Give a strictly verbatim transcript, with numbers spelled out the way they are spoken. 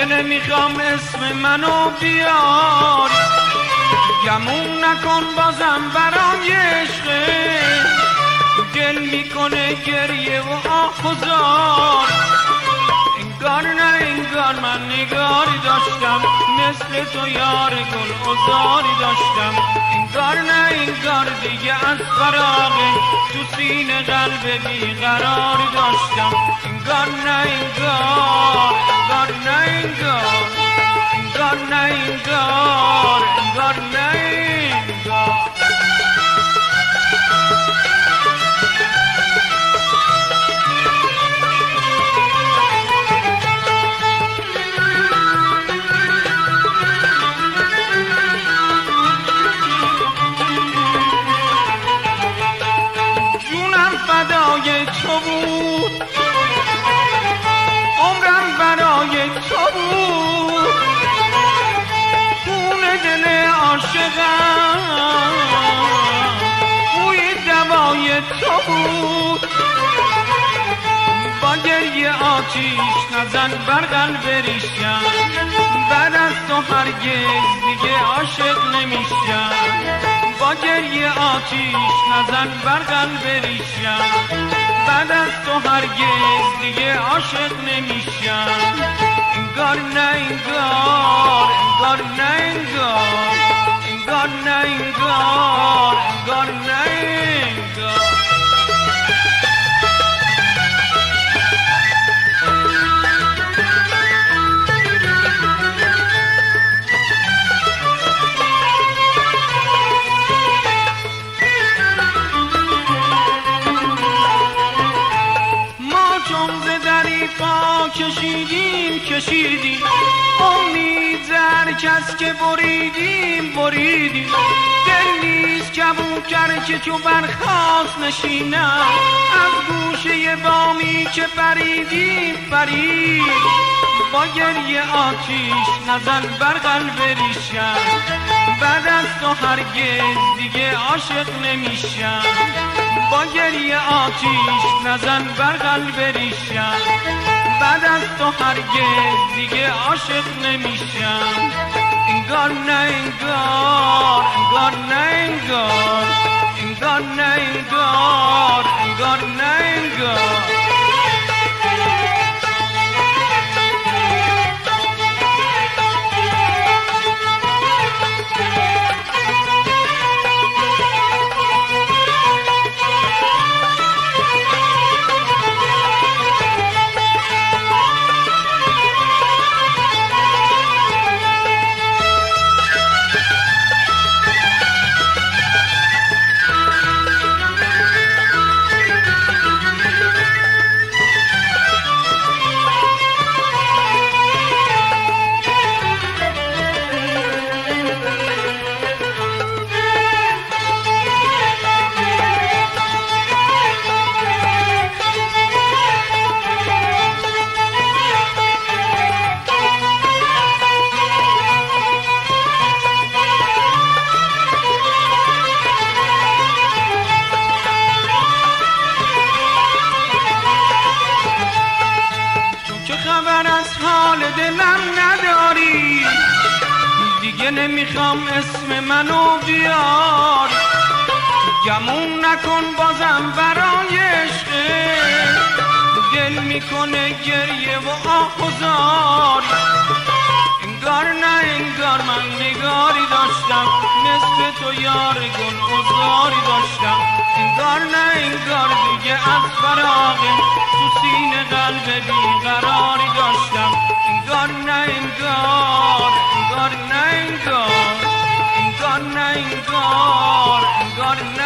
دیگه نمیخوام اسم منو بیار، گمون نکن بازم برام عشقه، دل میکنه گریه و آه و زار. انگار نه انگار من نگاری داشتم، مثل تو یار گل ازاری داشتم. انگار نه انگار دیگه از فراغه، تو سینه قلب بیقراری داشتم. انگار نه انگار انگار نه انگار انگار نه انگار انگار نه انگار. فدای تو بود، عمرم برای تو بود، خون دل عاشقم بوی دوای تو بود. با گریه آتیش نزن بر قلب ریشم، بعد از تو هرگز دیگه عاشق نمیشم. با گریه آتیش نزن بر قلب ریشم، بعد از تو هرگز دیگه عاشق نمیشم. انگار نه انگار انگار نه انگار انگار نه انگار انگار نه انگار. پا کشیدیم کشیدیم، امید در کس که بریدیم بریدیم. دل نیست کبوتر که چو برخاست نشینم، از گوشه بامی که پریدیم پرید. با گریه آتیش نزن بر قلب ریشم، بعد از تو هرگز دیگه عاشق نمیشم. با گریه آتیش نزن بر قلب ریشم، بعد از تو هرگز دیگه عاشق نمیشم. انگار نه انگار انگار نه انگار انگار نه انگار انگار نه انگار. دلم نداری دیگه، نمیخوام اسم منو بیار، گمون نکن بازم برای عشقه، دل میکنه گریه و آه و زار. انگار نه انگار من نگاری داشتم، مثل تو یار گل ازاری داشتم. انگار نه انگار دیگه از فراغه، تو سینه قلب بیقراری داشتم. انگار نه انگار انگار نه انگار انگار نه انگار انگار نه